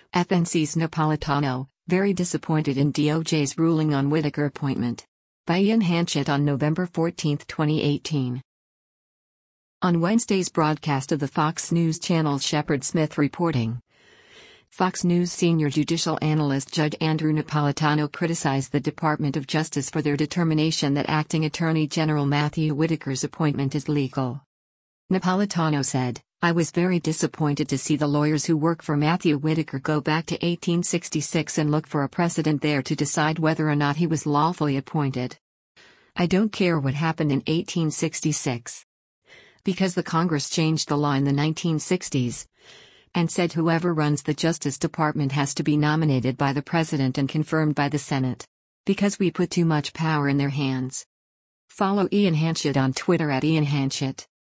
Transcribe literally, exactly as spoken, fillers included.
F N C's Napolitano, very disappointed in D O J's ruling on Whitaker appointment. By Ian Hanchett on November fourteenth, twenty eighteen. On Wednesday's broadcast of the Fox News Channel, Shepard Smith reporting. Fox News senior judicial analyst Judge Andrew Napolitano criticized the Department of Justice for their determination that acting Attorney General Matthew Whitaker's appointment is legal. Napolitano said, "I was very disappointed to see the lawyers who work for Matthew Whitaker go back to eighteen sixty-six and look for a precedent there to decide whether or not he was lawfully appointed. I don't care what happened in eighteen sixty-six. Because the Congress changed the law in the nineteen sixties and said whoever runs the Justice Department has to be nominated by the President and confirmed by the Senate. Because we put too much power in their hands." Follow Ian Hanchett on Twitter at Ian Hanchett.